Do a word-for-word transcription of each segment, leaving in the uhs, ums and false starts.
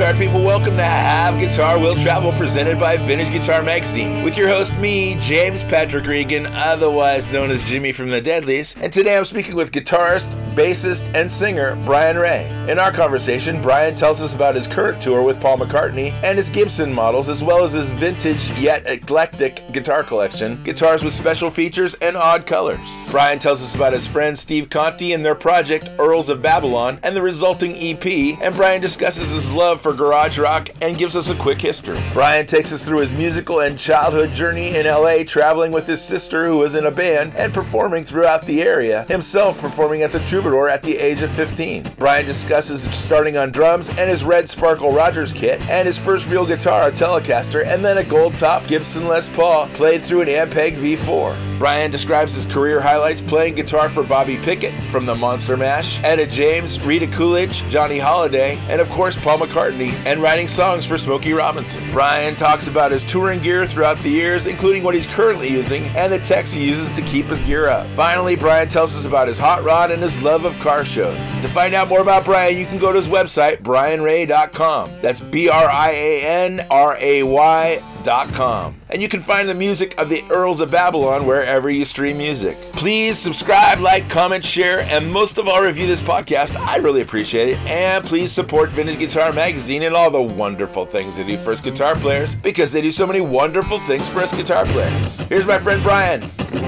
guitar people, welcome to Have Guitar Will Travel, presented by Vintage Guitar Magazine, with your host, me, James Patrick Regan, otherwise known as Jimmy from the Deadlies, and today I'm speaking with guitarist, bassist, and singer Brian Ray. In our conversation, Brian tells us about his current tour with Paul McCartney and his Gibson models, as well as his vintage yet eclectic guitar collection, guitars with special features and odd colors. Brian tells us about his friend Steve Conti and their project Earls of Babylon and the resulting E P, and Brian discusses his love for garage rock and gives us a quick history. Brian takes us through his musical and childhood journey in L A, traveling with his sister who was in a band and performing throughout the area, himself performing at the Troubadour at the age of fifteen. Brian discusses starting on drums and his red Sparkle Rogers kit and his first real guitar, a Telecaster, and then a gold top Gibson Les Paul played through an Ampeg V four. Brian describes his career highlights playing guitar for Bobby Pickett from the Monster Mash, Etta James, Rita Coolidge, Johnny Holiday, and of course Paul McCartney, and writing songs for Smokey Robinson. Brian talks about his touring gear throughout the years, including what he's currently using and the techs he uses to keep his gear up. Finally, Brian tells us about his hot rod and his love of car shows. To find out more about Brian, you can go to his website, brian ray dot com. That's B R I A N R A Y dot com. And you can find the music of the Earls of Babylon wherever you stream music. Please subscribe, like, comment, share, and most of all, review this podcast. I really appreciate it. And please support Vintage Guitar Magazine and all the wonderful things they do for us guitar players, because they do so many wonderful things for us guitar players. Here's my friend Brian.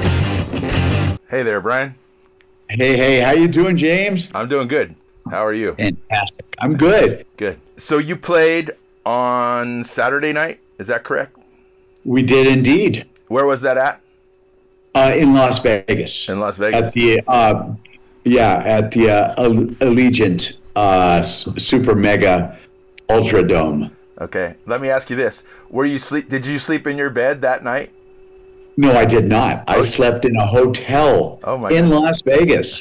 Hey there, Brian. Hey, hey, how you doing, James? I'm doing good. How are you? Fantastic. I'm good. Good. So you played on Saturday night, is that correct? We did indeed. Where was that at? Uh, in Las Vegas. In Las Vegas. At the uh, yeah, at the uh, Allegiant uh, Super Mega Ultra Dome. Okay. Let me ask you this: Were you sleep? Did you sleep in your bed that night? No, I did not. I slept in a hotel oh my in God. Las Vegas.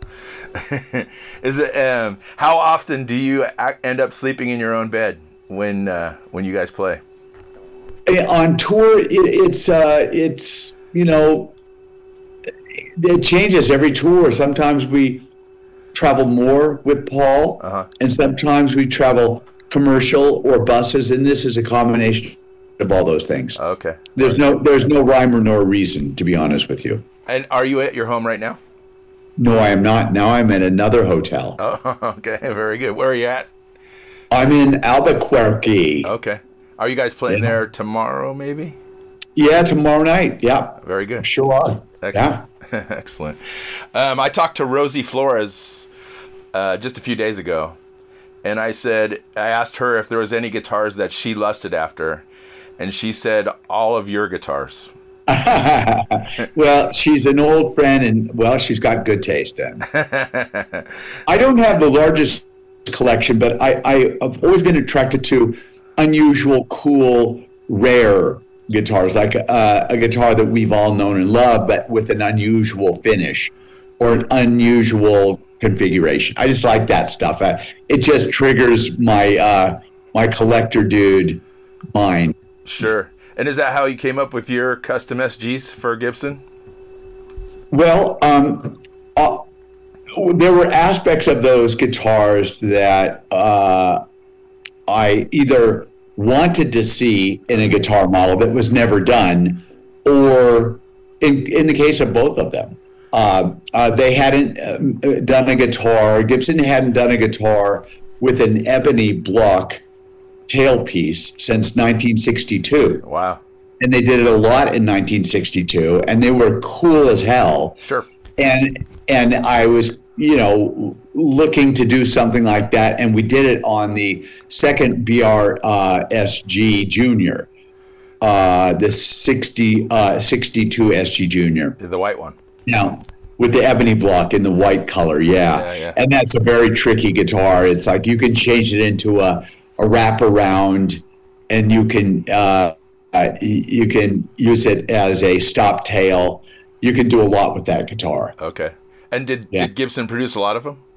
Is it? Um, how often do you end up sleeping in your own bed when uh, when you guys play? On tour, it, it's uh, it's you know, it changes every tour. Sometimes we travel more with Paul, uh-huh. and sometimes we travel commercial or buses, and this is a combination of all those things. Okay. There's no there's no rhyme or no reason, to be honest with you. And are you at your home right now? No, I am not. Now I'm at another hotel. Oh, okay, very good. Where are you at? I'm in Albuquerque. Okay. Are you guys playing Yeah. there tomorrow, maybe? Yeah, tomorrow night. Yeah. Very good. Sure are. Excellent. Yeah. Excellent. Um, I talked to Rosie Flores uh, just a few days ago, and I said, I asked her if there was any guitars that she lusted after, and she said, all of your guitars. Well, she's an old friend, and, well, she's got good taste then. I don't have the largest collection, but I, I, I've always been attracted to unusual, cool, rare guitars, like uh, a guitar that we've all known and loved, but with an unusual finish or an unusual configuration. I just like that stuff. I, it just triggers my uh, my collector dude mind. Sure. And is that how you came up with your custom S Gs for Gibson? Well, um, uh, there were aspects of those guitars that uh, I either wanted to see in a guitar model that was never done, or in, in the case of both of them, uh, uh, they hadn't um, done a guitar, Gibson hadn't done a guitar with an ebony block tailpiece since nineteen sixty-two. Wow. And they did it a lot in nineteen sixty-two, and they were cool as hell. Sure. And and I was, you know, looking to do something like that, and we did it on the second B R S G Junior, uh, the sixty, uh, sixty-two S G Junior. The white one. Now, with the ebony block in the white color, yeah. Yeah, yeah. And that's a very tricky guitar. It's like you can change it into a, a wraparound, and you can uh, uh, you can use it as a stop tail. You can do a lot with that guitar. Okay. And did, Yeah. did Gibson produce a lot of them?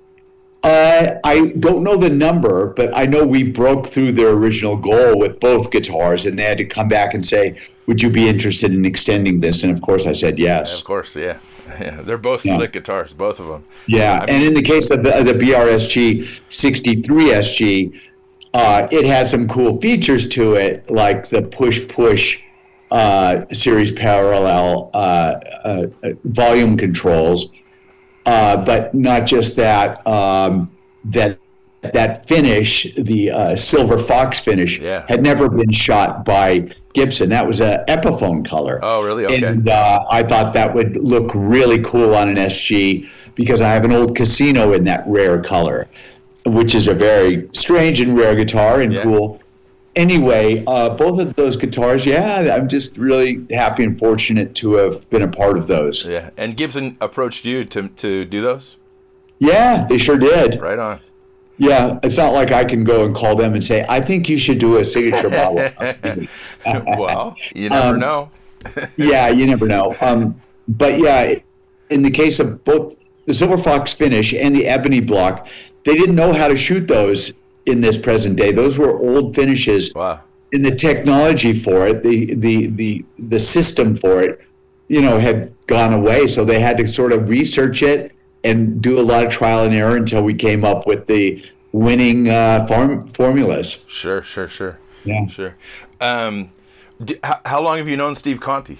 Uh, I don't know the number, but I know we broke through their original goal with both guitars, and they had to come back and say, would you be interested in extending this? And of course I said yes. Of course, yeah. Yeah, they're both Yeah. slick guitars, both of them. Yeah, I mean, and in the case of the, the B R S G sixty-three S G, uh, it had some cool features to it, like the push-push uh, series parallel uh, uh, volume controls. Uh, but not just that, um, that that finish, the uh, Silver Fox finish, yeah. had never been shot by Gibson. That was a Epiphone color. Oh, really? Okay. And uh, I thought that would look really cool on an S G because I have an old Casino in that rare color, which is a very strange and rare guitar and yeah. cool. Anyway, uh, both of those guitars, yeah, I'm just really happy and fortunate to have been a part of those. Yeah, and Gibson approached you to to do those? Yeah, they sure did. Right on. Yeah, it's not like I can go and call them and say, I think you should do a signature model. Well, you never um, know. Yeah, you never know. Um, but yeah, in the case of both the Silver Fox finish and the Ebony block, they didn't know how to shoot those in this present day. Those were old finishes. Wow. And the technology for it, the the the the system for it, you know, had gone away. So they had to sort of research it and do a lot of trial and error until we came up with the winning uh, form, formulas. Sure, sure, sure. Yeah. Sure. Um, d- how, how long have you known Steve Conte?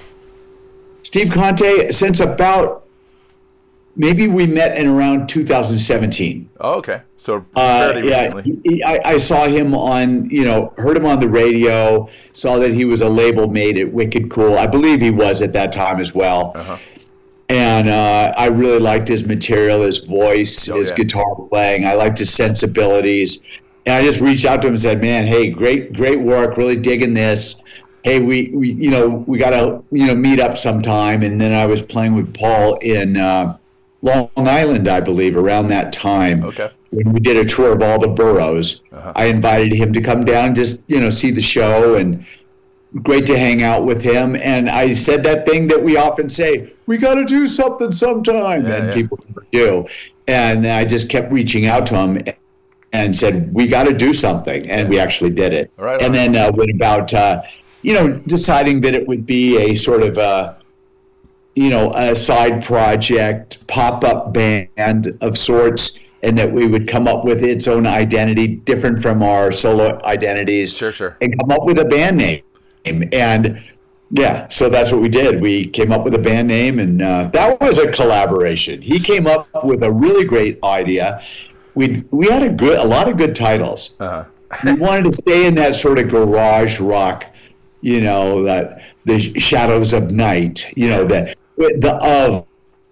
Steve Conte, since about, maybe we met in around two thousand seventeen. Oh, okay. So Uh, fairly yeah, recently. he, I, I saw him on, you know, heard him on the radio, saw that he was a label mate at Wicked Cool. I believe he was at that time as well. Uh-huh. And uh, I really liked his material, his voice, Oh, his yeah. guitar playing. I liked his sensibilities. And I just reached out to him and said, man, hey, great, great work. Really digging this. Hey, we, we you know, we got to, you know, meet up sometime. And then I was playing with Paul in uh, Long Island, I believe, around that time. Okay. When we did a tour of all the boroughs. Uh-huh. I invited him to come down, just, you know, see the show, and great to hang out with him. And I said that thing that we often say, we got to do something sometime. Yeah, and yeah. people never do. And I just kept reaching out to him and said, we got to do something. And we actually did it. Right on. And then uh, went about, uh, you know, deciding that it would be a sort of, uh, you know, a side project, pop-up band of sorts, and that we would come up with its own identity, different from our solo identities. Sure, sure. And come up with a band name. And yeah, so that's what we did. We came up with a band name, and uh, that was a collaboration. He came up with a really great idea. We we had a good, a lot of good titles. Uh-huh. We wanted to stay in that sort of garage rock, you know, that the Shadows of Night, you know, the the of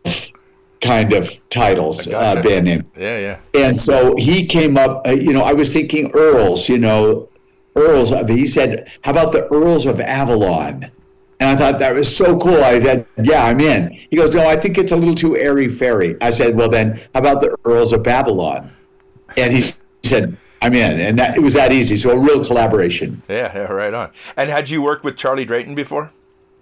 kind of titles, Gotcha. uh, band name. Yeah, yeah. And so he came up, uh, you know, I was thinking Earls, you know, Earls. He said, how about the Earls of Avalon? And I thought that was so cool. I said, yeah, I'm in. He goes, no, I think it's a little too airy-fairy. I said, well, then how about the Earls of Babylon? And he said, I'm in. And that, it was that easy. So a real collaboration. Yeah, yeah, right on. And had you worked with Charlie Drayton before?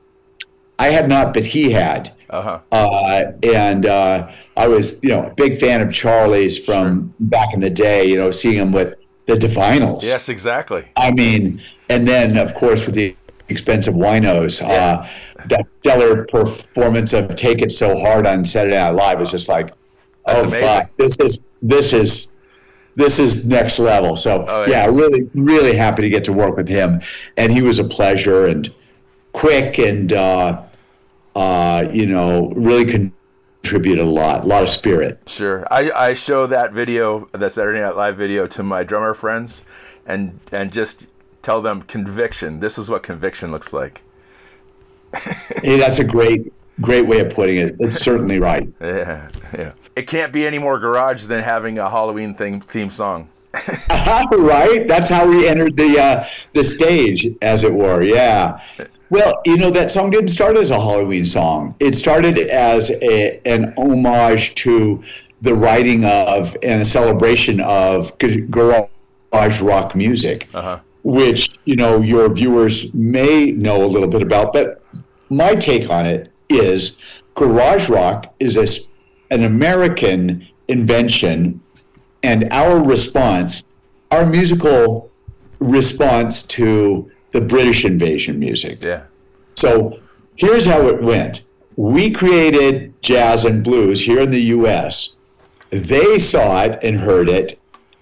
I had not, but he had. Uh-huh. Uh, and uh, I was, you know, a big fan of Charlie's from sure. back in the day, you know, seeing him with the Divinyls. Yes, exactly. I mean, and then, of course, with the Expensive Winos, Yeah. uh, that stellar performance of "Take It So Hard" on Saturday Night Live was just like, That's oh amazing. fuck, this is this is this is next level. So Oh, yeah. yeah. really, really happy to get to work with him, and he was a pleasure and quick and uh, uh, you know, really contributed a lot, a lot of spirit. Sure. I, I show that video, the Saturday Night Live video, to my drummer friends, and and just tell them conviction. This is what conviction looks like. Hey, that's a great, great way of putting it. It's certainly right. Yeah, yeah. It can't be any more garage than having a Halloween theme theme song. Right? That's how we entered the uh, the stage, as it were. Yeah. Well, you know, that song didn't start as a Halloween song. It started as a, an homage to the writing of and a celebration of g- garage rock music, Uh-huh. which, you know, your viewers may know a little bit about. But my take on it is garage rock is a, s- an American invention, and our response, our musical response to the British invasion music. Yeah. So here's how it went. We created jazz and blues here in the U S. They saw it and heard it,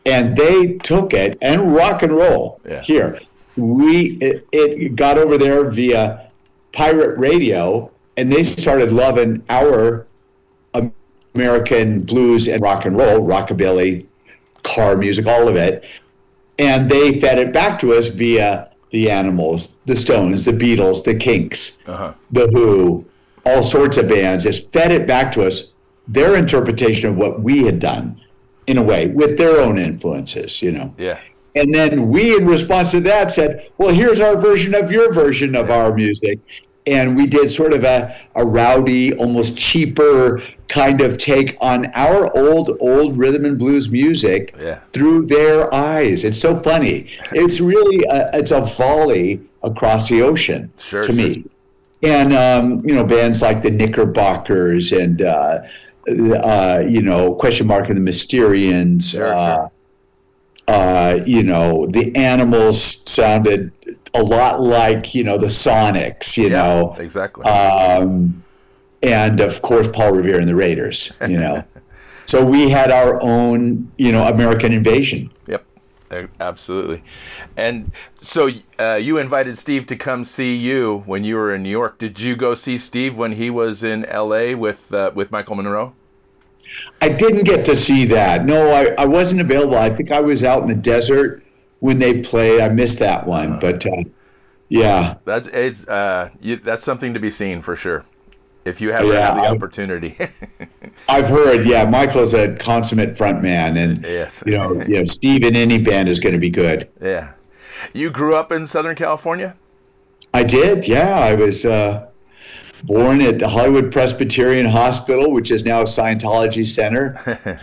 and they took it and rock and roll yeah. here. We it, it got over there via pirate radio, and they started loving our American blues and rock and roll, rockabilly, car music, all of it. And they fed it back to us via the Animals, the Stones, the Beatles, the Kinks, uh-huh. the Who, all sorts of bands. Just fed it back to us, their interpretation of what we had done, in a way, with their own influences, you know. Yeah. And then we, in response to that, said, well, here's our version of your version of our music. And we did sort of a, a rowdy, almost cheaper kind of take on our old, old rhythm and blues music yeah. through their eyes. It's so funny. It's really, a, it's a volley across the ocean sure, to sure. me. And, um, you know, bands like the Knickerbockers and, uh, uh, you know, Question Mark and the Mysterians, sure, uh, sure. Uh, you know, the Animals sounded a lot like, you know, the Sonics, you yeah, know. Exactly. Um, and, of course, Paul Revere and the Raiders, you know. So we had our own, you know, American invasion. Yep, absolutely. And so uh, you invited Steve to come see you when you were in New York. Did you go see Steve when he was in L A with uh, with Michael Monroe? I didn't get to see that. No, I, I wasn't available. I think I was out in the desert when they played. I missed that one, uh, but uh, yeah, that's it's uh, you, that's something to be seen for sure. If you ever yeah, have the I, opportunity. I've heard. Yeah, Michael's a consummate front man, and yes. you know, you know, Steve in any band is going to be good. Yeah, you grew up in Southern California? I did. Yeah, I was. Uh, Born at the Hollywood Presbyterian Hospital, which is now a Scientology center.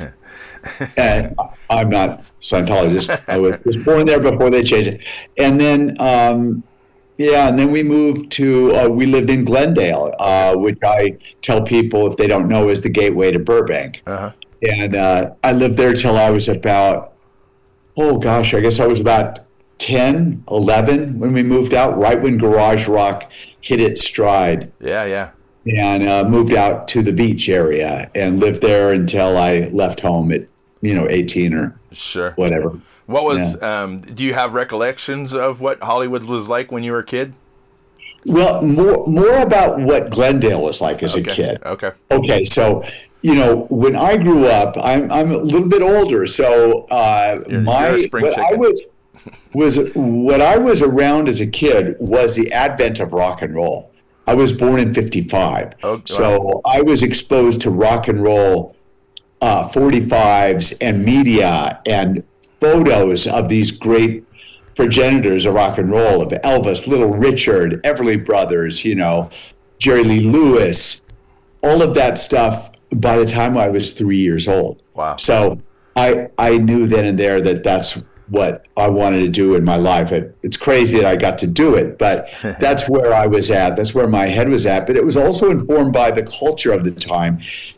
And I'm not a Scientologist. I was, was born there before they changed it. And then, um, yeah, and then we moved to, uh, we lived in Glendale, uh, which I tell people, if they don't know, is the gateway to Burbank. Uh-huh. And uh, I lived there till I was about, oh gosh, I guess I was about ten, eleven when we moved out, right when garage rock hit its stride. Yeah, yeah. And uh, moved out to the beach area and lived there until I left home at, you know, eighteen or sure. whatever. What was, yeah. um, do you have recollections of what Hollywood was like when you were a kid? Well, more more about what Glendale was like as okay. a kid. Okay. Okay, so, you know, when I grew up, I'm I'm a little bit older, so uh, you're, my you're a spring what chicken. I was was what I was around as a kid was the advent of rock and roll. I was born in fifty-five, oh, so wow. I was exposed to rock and roll uh, forty-fives and media and photos of these great progenitors of rock and roll, of Elvis, Little Richard, Everly Brothers, you know, Jerry Lee Lewis, all of that stuff by the time I was three years old. Wow. So I I knew then and there that that's what I wanted to do in my life. It, it's crazy that I got to do it, but that's where I was at. That's where my head was at. But it was also informed by the culture of the time,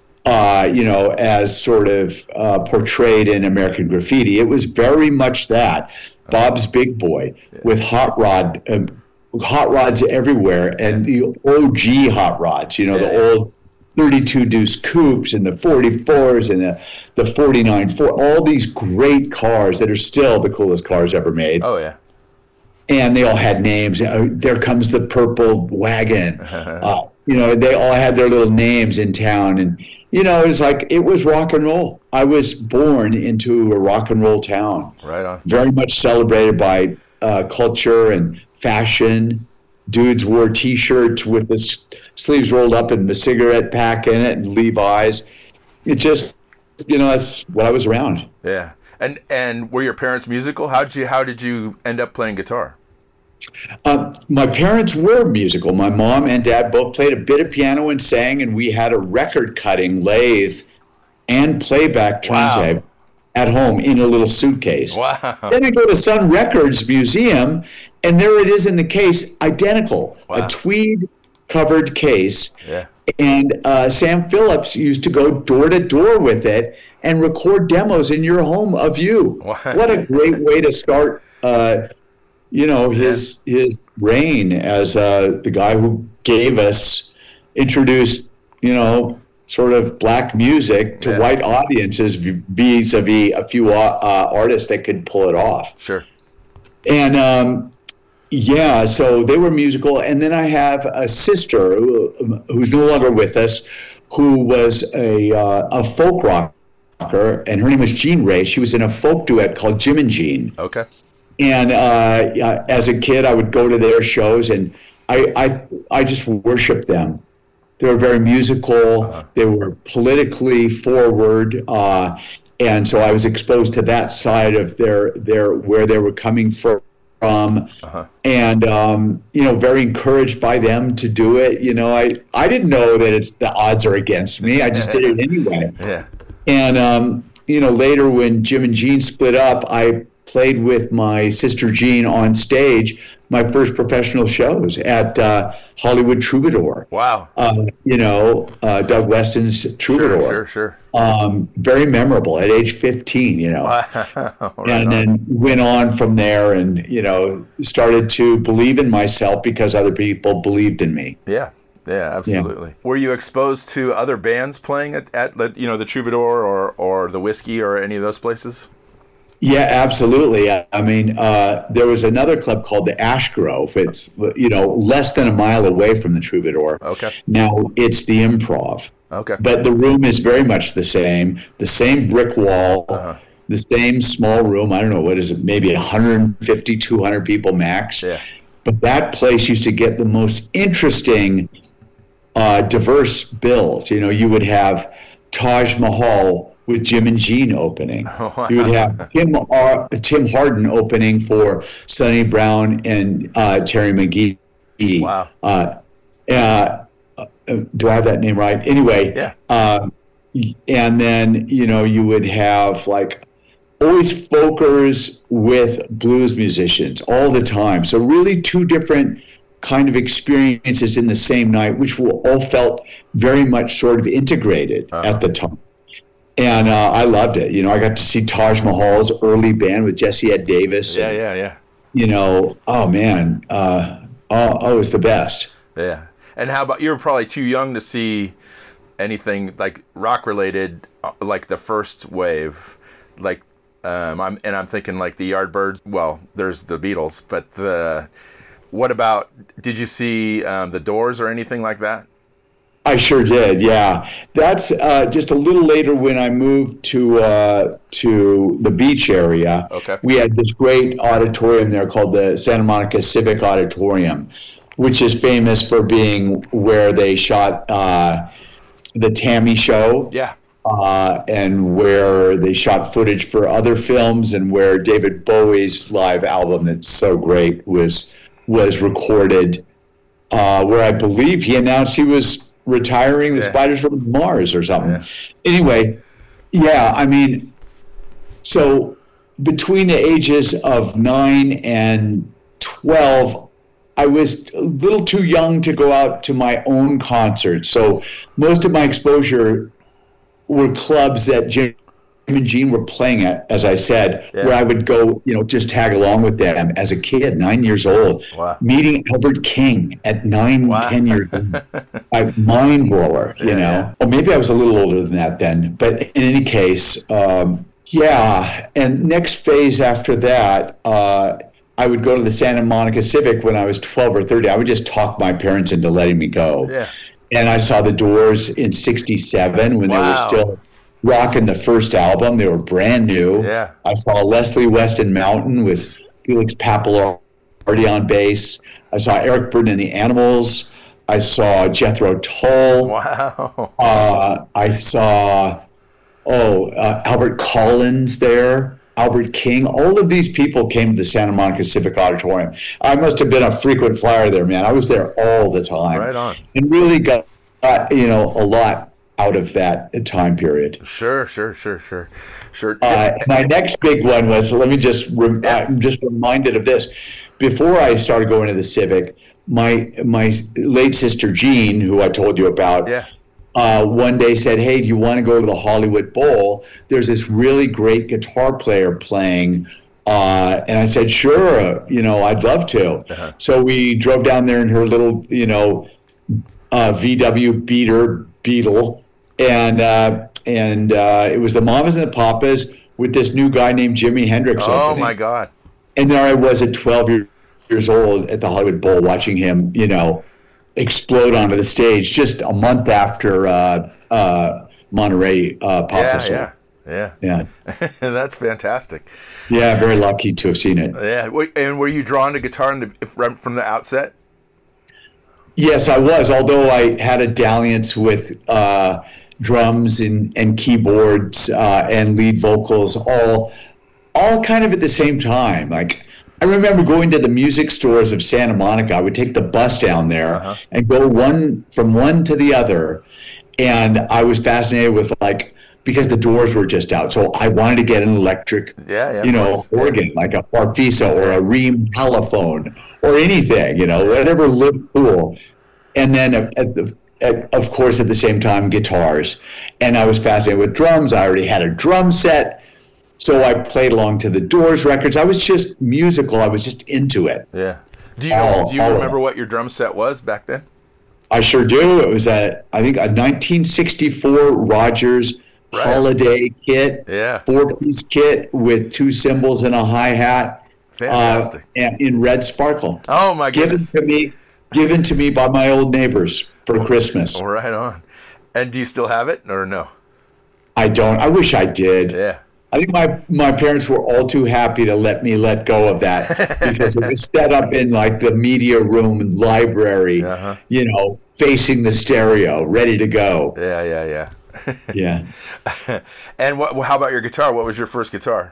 uh, you know, as sort of uh, portrayed in American Graffiti. It was very much that. Bob's Big Boy yeah. with hot rod, um, hot rods everywhere, and the O G hot rods, you know, yeah. the old thirty-two deuce coupes and the forty-fours and the, the forty-nine Ford, all these great cars that are still the coolest cars ever made. Oh, yeah. And they all had names. Uh, there comes the purple wagon. Uh, you know, they all had their little names in town. And, you know, it was like, it was rock and roll. I was born into a rock and roll town. Right on. Very much celebrated by uh, culture and fashion. Dudes wore T-shirts with the s- sleeves rolled up and the cigarette pack in it and Levi's. It just, you know, that's what I was around. Yeah. And and were your parents musical? How did you how did you end up playing guitar? Um, my parents were musical. My mom and dad both played a bit of piano and sang, and we had a record-cutting lathe and playback turntable wow. at home in a little suitcase. Wow. Then I go to Sun Records Museum, and there it is in the case, identical, wow. a tweed-covered case. Yeah. And uh, Sam Phillips used to go door to door with it and record demos in your home of you. Wow. What a great way to start, uh, you know, his yeah. his reign as uh, the guy who gave us, introduced, you know, sort of black music to Yeah. white audiences vis-a-vis a few uh, artists that could pull it off. Sure. And um, yeah, so they were musical. And then I have a sister who, who's no longer with us, who was a uh, a folk rocker, and her name was Jean Ray. She was in a folk duet called Jim and Jean. Okay. And uh, yeah, as a kid, I would go to their shows, and I I, I just worshiped them. They were very musical. Uh-huh. They were politically forward, uh, and so I was exposed to that side of their their where they were coming from, uh-huh. and um, you know, very encouraged by them to do it. You know, I I didn't know that it's the odds are against me. I just did it anyway. Yeah. And um, you know, later when Jim and Jean split up, I played with my sister Jean on stage, my first professional shows at uh, Hollywood Troubadour. Wow. Uh, you know, uh, Doug Weston's Troubadour. Sure, sure, sure. Um, very memorable at age fifteen, you know. Wow. Right and on. then went on from there and, you know, started to believe in myself because other people believed in me. Yeah. Yeah, absolutely. Yeah. Were you exposed to other bands playing at, at you know, the Troubadour or, or the Whiskey or any of those places? Yeah, absolutely. I mean, uh, there was another club called the Ash Grove. It's, you know, less than a mile away from the Troubadour. Okay. Now it's the Improv. Okay. But the room is very much the same, the same brick wall, uh-huh. the same small room. I don't know, what is it, maybe one hundred fifty, two hundred people max. Yeah. But that place used to get the most interesting, uh, diverse bills. You know, you would have Taj Mahal with Jim and Jean opening. Oh, wow. You would have Tim, uh, Tim Harden opening for Sonny Brown and uh, Terry McGee. Wow. Uh, uh, do I have that name right? Anyway, yeah. Uh, and then, you know, you would have like always folkers with blues musicians all the time. So really two different kind of experiences in the same night, which were all felt very much sort of integrated uh-huh. at the time. And uh, I loved it. You know, I got to see Taj Mahal's early band with Jesse Ed Davis. Yeah, and, yeah, yeah. You know, oh, man. Uh, oh, oh, it was the best. Yeah. And how about, you were probably too young to see anything like rock-related, like the first wave. Like, um, I'm and I'm thinking like the Yardbirds. Well, there's the Beatles. But the what about, did you see um, the Doors or anything like that? I sure did, yeah. That's uh, just a little later when I moved to uh, to the beach area. Okay. We had this great auditorium there called the Santa Monica Civic Auditorium, which is famous for being where they shot uh, the Tammy Show. Yeah. Uh, and where they shot footage for other films, and where David Bowie's live album that's so great was was recorded. Uh, where I believe he announced he was retiring the yeah. Spiders from Mars or something. Yeah. Anyway, yeah, I mean, so between the ages of nine and twelve, I was a little too young to go out to my own concerts. So most of my exposure were clubs that Jim and Jean were playing at, as I said, yeah. where I would go, you know, just tag along with them as a kid, nine years old, wow. meeting Albert King at nine, wow. ten years old. A mind blower, you yeah, know. Yeah. Or maybe I was a little older than that then. But in any case, um, yeah. And next phase after that, uh, I would go to the Santa Monica Civic when I was twelve or thirteen. I would just talk my parents into letting me go. Yeah. And I saw the Doors in sixty-seven when wow. they were still rocking the first album. They were brand new. Yeah. I saw Leslie Weston Mountain with Felix Pappalardi on bass. I saw Eric Burdon and the Animals. I saw Jethro Tull. Wow. Uh, I saw, oh, uh, Albert Collins there, Albert King. All of these people came to the Santa Monica Civic Auditorium. I must have been a frequent flyer there, man. I was there all the time. Right on. And really got, uh, you know, a lot out of that time period. Sure, sure, sure, sure, sure. Uh, my next big one was, let me just, rem- yeah. I'm just reminded of this. Before I started going to the Civic, my my late sister Jean, who I told you about, yeah. uh, one day said, hey, do you want to go to the Hollywood Bowl? There's this really great guitar player playing. Uh, and I said, sure, you know, I'd love to. Uh-huh. So we drove down there in her little, you know, uh, V W Beater Beetle. and uh, and uh, it was the Mamas and the Papas with this new guy named Jimi Hendrix. Oh opening. my God! And there I was at twelve year, years old at the Hollywood Bowl, watching him, you know, explode onto the stage just a month after uh, uh, Monterey uh, Pop Yeah, Festival. yeah, Yeah, yeah. That's fantastic. yeah, very lucky to have seen it. Yeah, Wait, and were you drawn to guitar in the- from from the outset? Yes, I was. Although I had a dalliance with uh, drums and, and keyboards uh, and lead vocals, all all kind of at the same time. Like I remember going to the music stores of Santa Monica. I would take the bus down there Uh-huh. and go one from one to the other, and I was fascinated with like because the Doors were just out, so I wanted to get an electric, Yeah, yeah, you of know, course. organ like a Farfisa or a Ream Telephone or anything, you know, whatever looked cool. And then at at the at, of course at the same time guitars, and I was fascinated with drums. I already had a drum set. So I played along to the Doors records. I was just musical. I was just into it. Yeah. Do you All- do you all of remember it. what your drum set was back then? I sure do. It was a, I think, a nineteen sixty-four Rogers Right. Holiday kit, Yeah. four-piece kit with two cymbals and a hi-hat, uh, Fantastic. and in red sparkle. Oh my Given goodness. to me, given to me by my old neighbors for Christmas. Right on. And do you still have it or no? I don't. I wish I did. Yeah. I think my, my parents were all too happy to let me let go of that because it was set up in like the media room and library, Uh-huh. you know, facing the stereo, ready to go. Yeah, yeah, yeah. Yeah. And what? How about your guitar? What was your first guitar?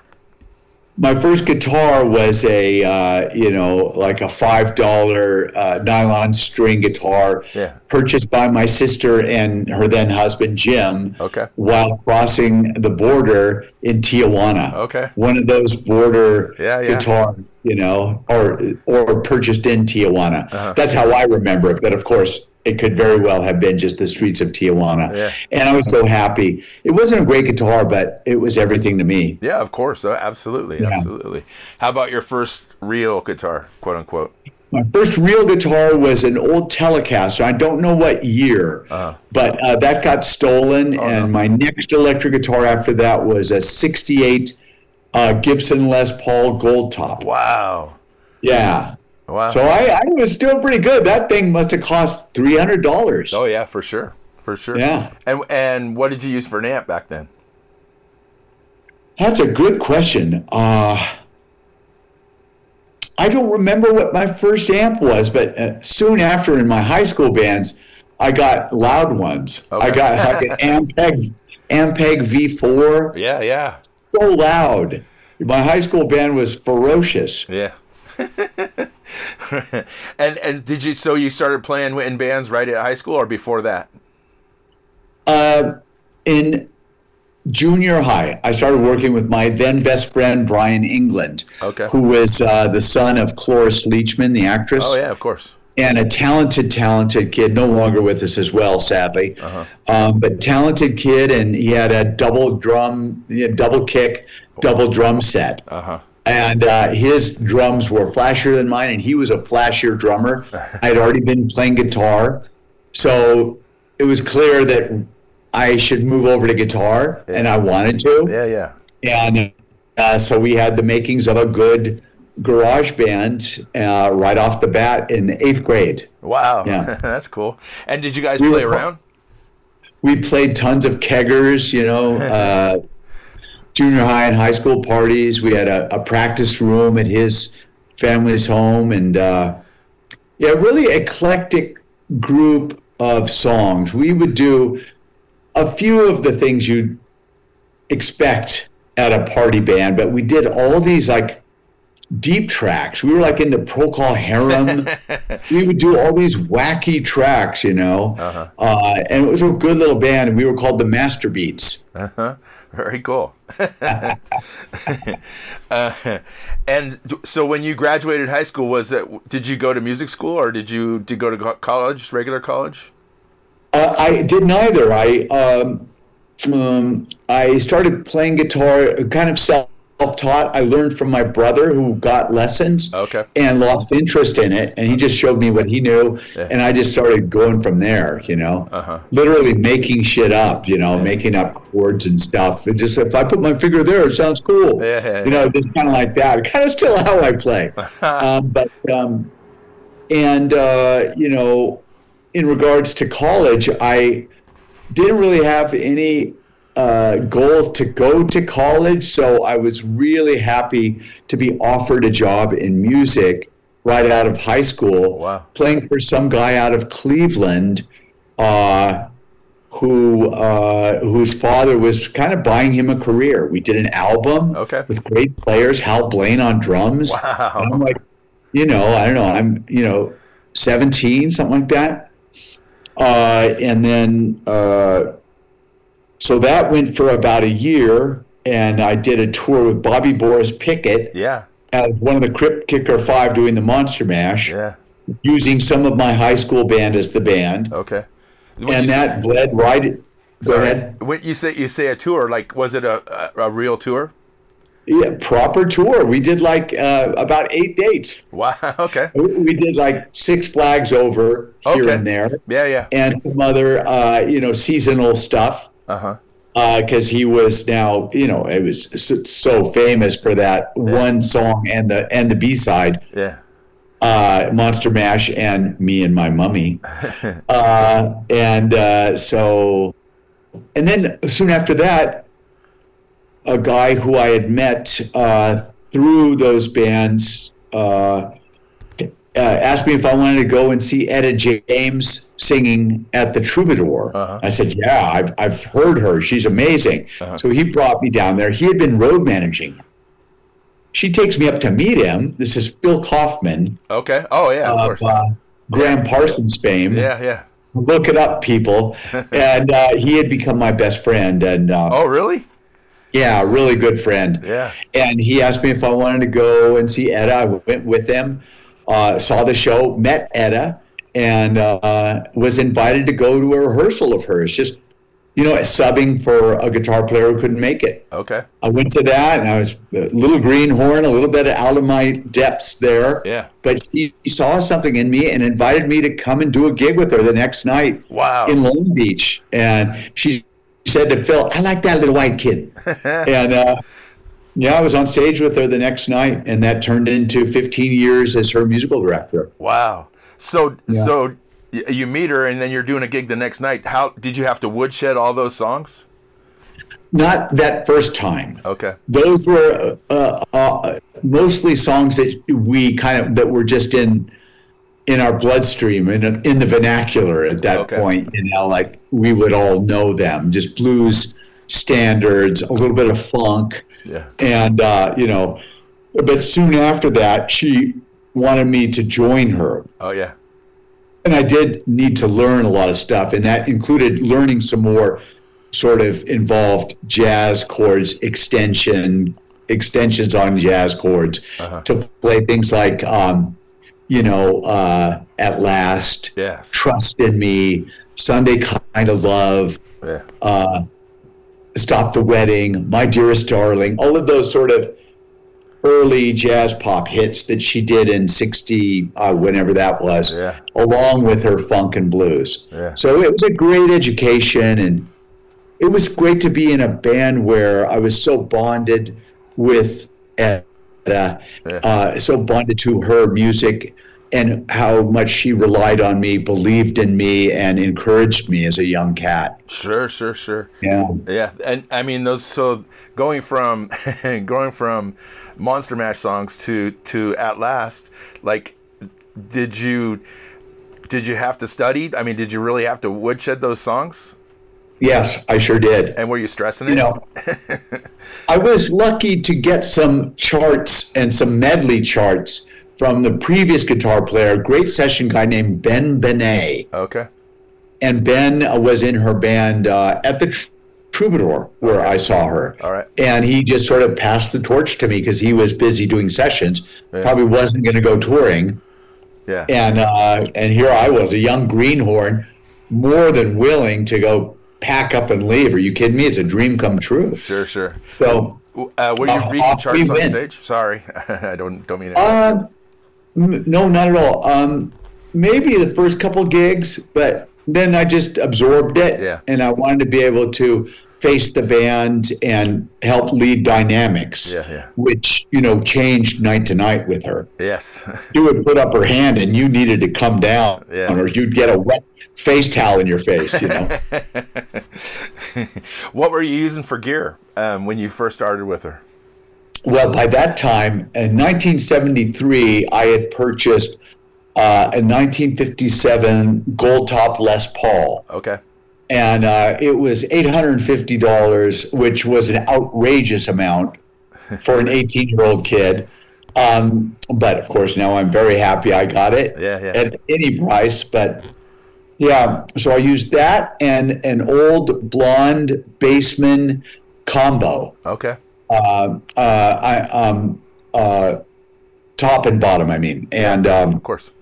My first guitar was a, uh, you know, like a five dollar uh, nylon string guitar Yeah. purchased by my sister and her then husband, Jim, Okay. while crossing the border in Tijuana. Okay. One of those border Yeah, yeah. guitars, you know, or or purchased in Tijuana. Uh-huh. That's how I remember it. But of course, it could very well have been just the streets of Tijuana. Yeah. And I was so happy. It wasn't a great guitar, but it was everything to me. Yeah, of course. Uh, absolutely, Yeah. absolutely. How about your first real guitar, quote unquote? My first real guitar was an old Telecaster. I don't know what year, Uh-huh. but uh, that got stolen. Oh, and no. my next electric guitar after that was a sixty-eight uh, Gibson Les Paul Gold Top. Wow. Yeah. Wow. So I, I was doing pretty good. That thing must have cost three hundred dollars. Oh yeah, for sure, for sure. Yeah. And and what did you use for an amp back then? That's a good question. Uh, I don't remember what my first amp was, but uh, soon after in my high school bands, I got loud ones. I Okay. got like an Ampeg, Ampeg V four, Yeah, yeah, so loud. My high school band was ferocious. yeah. and and did you? So you started playing in bands right at high school or before that? Uh, in junior high, I started working with my then best friend, Brian England, Okay. who was uh, the son of Cloris Leachman, the actress. Oh yeah, of course. And a talented, talented kid, no longer with us as well, sadly. Uh-huh. Um, but talented kid, and he had a double drum, he had double kick, double drum set. Uh huh. And uh, his drums were flashier than mine, and he was a flashier drummer. I had already been playing guitar, so it was clear that I should move over to guitar, and I wanted to. Yeah, yeah. And uh, so we had the makings of a good garage band uh, right off the bat in eighth grade. Wow. Yeah. That's cool. And did you guys We play were- around? We played tons of keggers, you know, uh, junior high and high school parties. We had a, a practice room at his family's home, and uh, yeah, really eclectic group of songs. We would do a few of the things you'd expect at a party band, but we did all these like deep tracks. We were like into Procol Harum. We would do all these wacky tracks, you know. Uh-huh. Uh, and it was a good little band, and we were called the Master Beats. Uh-huh. Very cool. uh, and d- so when you graduated high school, was that did you go to music school or did you did you go to co- college, regular college? Uh, I did neither. I um, um, I started playing guitar kind of self self-taught. I learned from my brother who got lessons Okay. and lost interest in it. And he just showed me what he knew. Yeah. And I just started going from there, you know, Uh-huh. literally making shit up, you know, making up chords and stuff. It just, if I put my finger there, it sounds cool. Yeah, yeah, you know, yeah. just kind of like that. Kind of still how I play. um, but, um, and, uh, you know, in regards to college, I didn't really have any uh, goal to go to college. So I was really happy to be offered a job in music right out of high school, Wow. playing for some guy out of Cleveland, uh, who uh, whose father was kind of buying him a career. We did an album Okay. with great players, Hal Blaine on drums. Wow. And I'm like, you know, I don't know, I'm, you know, seventeen, something like that. Uh, and then, uh, so that went for about a year, and I did a tour with Bobby Boris Pickett Yeah. as one of the Crypt Kicker Five doing the Monster Mash, Yeah. using some of my high school band as the band. Okay. When And you that bled right. Go Sorry. ahead. When you say you say a tour, like was it a a, a real tour? Yeah, proper tour. We did like uh, about eight dates. Wow. Okay. We did like Six Flags over here Okay. and there, Yeah. Yeah. and some other, uh, you know, seasonal stuff. Uh huh. Because he was now, you know, it was so, so famous for that one song and the and the B side, Yeah. uh, Monster Mash, and Me and My Mummy, uh, and uh, so, and then soon after that, a guy who I had met uh, through those bands uh, uh, asked me if I wanted to go and see Etta James singing at the Troubadour. Uh-huh. I said, yeah, I've, I've heard her. She's amazing. Uh-huh. So he brought me down there. He had been road managing. She takes me up to meet him. This is Phil Kaufman Okay. Oh yeah. Of of course. uh, Graham Parsons fame. Yeah. Yeah. Look it up, people. And uh, he had become my best friend. And uh, Oh really? yeah, a really good friend. Yeah. And he asked me if I wanted to go and see Etta. I went with him, uh, saw the show, met Etta, and uh, was invited to go to a rehearsal of hers, just, you know, subbing for a guitar player who couldn't make it. Okay. I went to that, and I was a little greenhorn, a little bit out of my depths there. Yeah. But she saw something in me and invited me to come and do a gig with her the next night Wow. in Long Beach. And she said to Phil, I like that little white kid. and uh, yeah, I was on stage with her the next night, and that turned into fifteen years as her musical director. Wow. So Yeah. so y- you meet her and then you're doing a gig the next night. How did you have to woodshed all those songs? Not that first time. Okay. Those were uh, uh, mostly songs that we kind of, that were just in in our bloodstream, in, in the vernacular at that Okay. point. You know, like we would all know them, just blues standards, a little bit of funk. Yeah. And, uh, you know, but soon after that, she wanted me to join her. Oh yeah. And I did need to learn a lot of stuff, and that included learning some more sort of involved jazz chords, extension, extensions on jazz chords, Uh-huh. to play things like, um, you know, uh, At Last, Yes. Trust in Me, Sunday Kind of Love, Yeah. uh, Stop the Wedding, My Dearest Darling, all of those sort of early jazz pop hits that she did in sixty, uh, whenever that was, Yeah. along with her funk and blues. Yeah. So it was a great education, and it was great to be in a band where I was so bonded with Etta, Yeah. uh, so bonded to her music, and how much she relied on me, believed in me, and encouraged me as a young cat. Sure, sure, sure. Yeah. Yeah, and I mean those. So going from going from Monster Mash songs to to At Last, like, did you did you have to study? I mean, did you really have to woodshed those songs? Yes, I sure did. And were you stressing it? You know, I was lucky to get some charts and some medley charts from the previous guitar player, great session guy named Ben Benet. Okay. And Ben uh, was in her band uh, at the Tr- Troubadour, where Okay. I saw her. All right. And he just sort of passed the torch to me because he was busy doing sessions, Yeah. probably wasn't going to go touring. Yeah. And uh, and here I was, a young greenhorn, more than willing to go pack up and leave. Are you kidding me? It's a dream come true. Sure, sure. So Uh, were you Off- reading off charts we on went. stage? Sorry, I don't don't mean to. Um, m- no, not at all. Um, maybe the first couple gigs, but then I just absorbed it, Yeah. and I wanted to be able to face the band and help lead dynamics, Yeah, yeah. which you know changed night to night with her. Yes. You would put up her hand, and you needed to come down, Yeah. or you'd get a wet face towel in your face. You know. What were you using for gear um, when you first started with her? Well, by that time, in nineteen seventy-three, I had purchased uh, a nineteen fifty-seven Gold Top Les Paul. Okay. And uh, it was eight hundred fifty dollars, which was an outrageous amount for an eighteen-year-old kid. Um, but, of course, now I'm very happy I got it Yeah, yeah. at any price. But, yeah, so I used that and an old blonde Bassman combo. Okay. Uh, uh, I, um, uh, top and bottom, I mean. And um, Of course.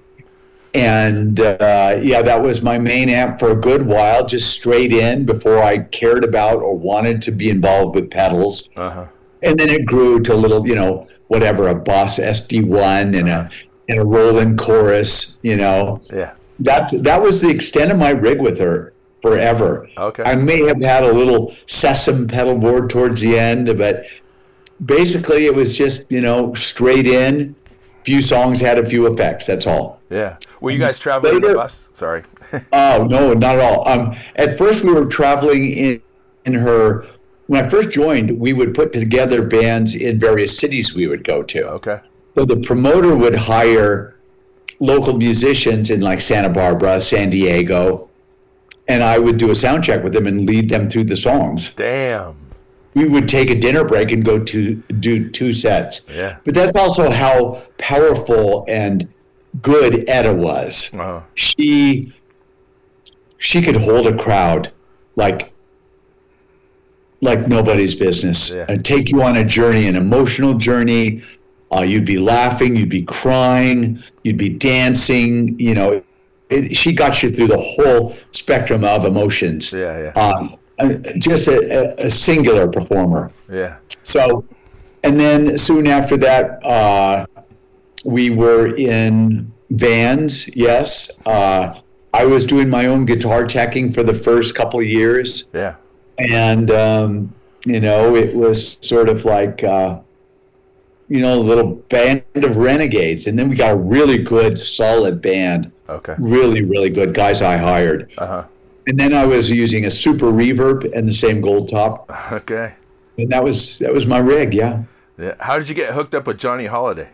and uh, yeah, that was my main amp for a good while, just straight in before I cared about or wanted to be involved with pedals. Uh-huh. And then it grew to a little, you know, whatever, a Boss S D one and a and a Roland chorus, you know. Yeah. That's that was the extent of my rig with her forever. Okay. I may have had a little Sesame pedal board towards the end, but basically it was just, you know, straight in. Few songs had a few effects. That's all. Yeah. Were you guys traveling in the Later- bus? Sorry. Oh no, not at all. Um, at first, we were traveling in in her. When I first joined, we would put together bands in various cities we would go to. Okay. So the promoter would hire local musicians in like Santa Barbara, San Diego, and I would do a sound check with them and lead them through the songs. Damn. We would take a dinner break and go to do two sets. Yeah. But that's also how powerful and good Etta was. Uh-huh. She she could hold a crowd like like nobody's business Yeah. and take you on a journey, an emotional journey. Uh, you'd be laughing, you'd be crying, you'd be dancing. You know, it, she got you through the whole spectrum of emotions. Yeah, yeah. Um, uh, just a, a, a singular performer. Yeah. So, and then soon after that, uh, we were in vans. Yes, uh, I was doing my own guitar teching for the first couple of years, Yeah. and um, you know, it was sort of like uh, you know, a little band of renegades, and then we got a really good, solid band. Okay. Really, really good guys I hired. Uh-huh. And then I was using a super reverb and the same Gold Top, Okay. and that was that was my rig. Yeah. Yeah. How did you get hooked up with Johnny Holiday?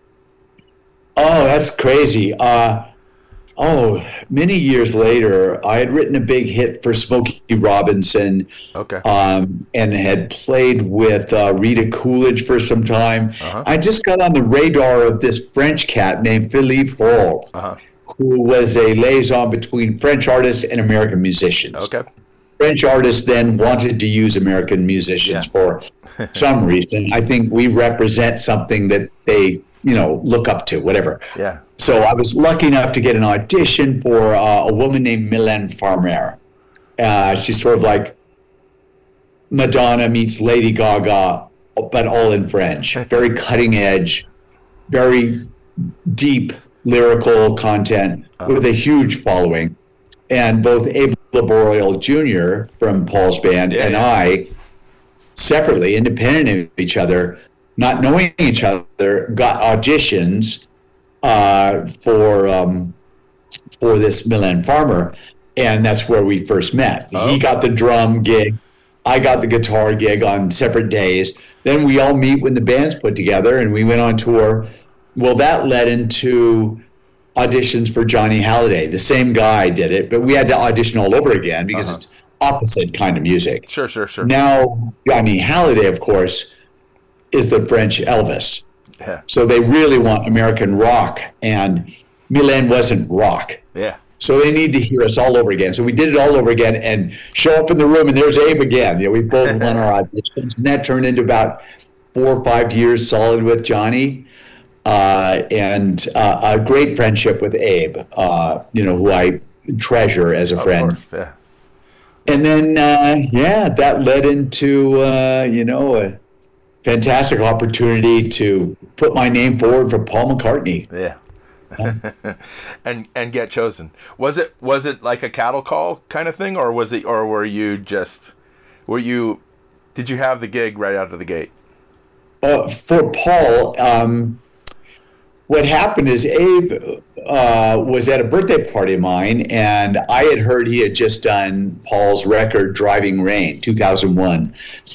Oh, that's crazy. Uh, oh, many years later, I had written a big hit for Smokey Robinson, Okay. um, and had played with uh, Rita Coolidge for some time. Uh-huh. I just got on the radar of this French cat named Philippe Hall, Uh-huh. who was a liaison between French artists and American musicians. Okay. French artists then wanted to use American musicians Yeah. for some reason. I think we represent something that they, you know, look up to, whatever. Yeah. So I was lucky enough to get an audition for uh, a woman named Mylène Farmer. Uh, she's sort of like Madonna meets Lady Gaga, but all in French. Very cutting edge, very deep lyrical content with a huge following. And both Abe Laboriel Junior from Paul's band Yeah, and yeah. I, separately, independent of each other, not knowing each other, got auditions uh, for um, for this Mylène Farmer, and that's where we first met. Oh. He got the drum gig, I got the guitar gig on separate days. Then we all meet when the band's put together, and we went on tour. Well, that led into auditions for Johnny Halliday. The same guy did it, but we had to audition all over again because Uh-huh. it's opposite kind of music. Sure, sure, sure. Now, Johnny Halliday, of course, is the French Elvis. Yeah. So they really want American rock, and Mylène wasn't rock. Yeah. So they need to hear us all over again. So we did it all over again and show up in the room, and there's Abe again. You know, we both won our auditions, and that turned into about four or five years solid with Johnny, uh, and uh, a great friendship with Abe, uh, you know, who I treasure as a Of friend. course, yeah. And then, uh, yeah, that led into, uh, you know, a fantastic opportunity to put my name forward for Paul McCartney. Yeah. and and get chosen. Was it was it like a cattle call kind of thing, or was it, or were you just, were you, did you have the gig right out of the gate? Uh, for Paul, um, what happened is Abe uh, was at a birthday party of mine, and I had heard he had just done Paul's record, Driving Rain, two thousand one.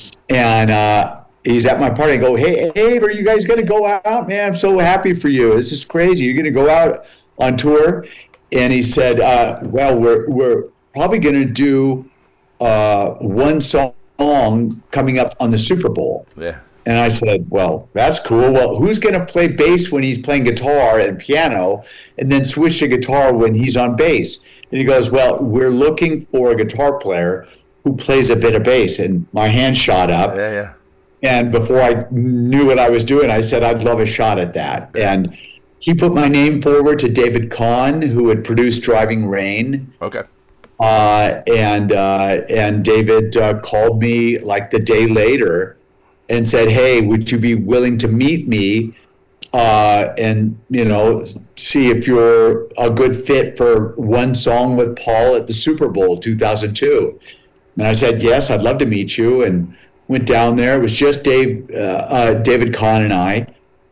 And uh, he's at my party. I go, hey, Abe, are you guys going to go out? Man, I'm so happy for you. This is crazy. You're going to go out on tour? And he said, uh, well, we're, we're probably going to do uh, one song coming up on the Super Bowl. Yeah. And I said, well, that's cool. Well, who's going to play bass when he's playing guitar and piano and then switch to guitar when he's on bass? And he goes, well, we're looking for a guitar player who plays a bit of bass. And my hand shot up. Yeah, yeah. And before I knew what I was doing, I said, I'd love a shot at that. And he put my name forward to David Kahn, who had produced Driving Rain. Okay. Uh, and, uh, and David uh, called me like the day later and said, hey, would you be willing to meet me uh, and, you know, see if you're a good fit for one song with Paul at the Super Bowl two thousand two? And I said, yes, I'd love to meet you. And went down there. It was just Dave, uh, uh, David Kahn and I.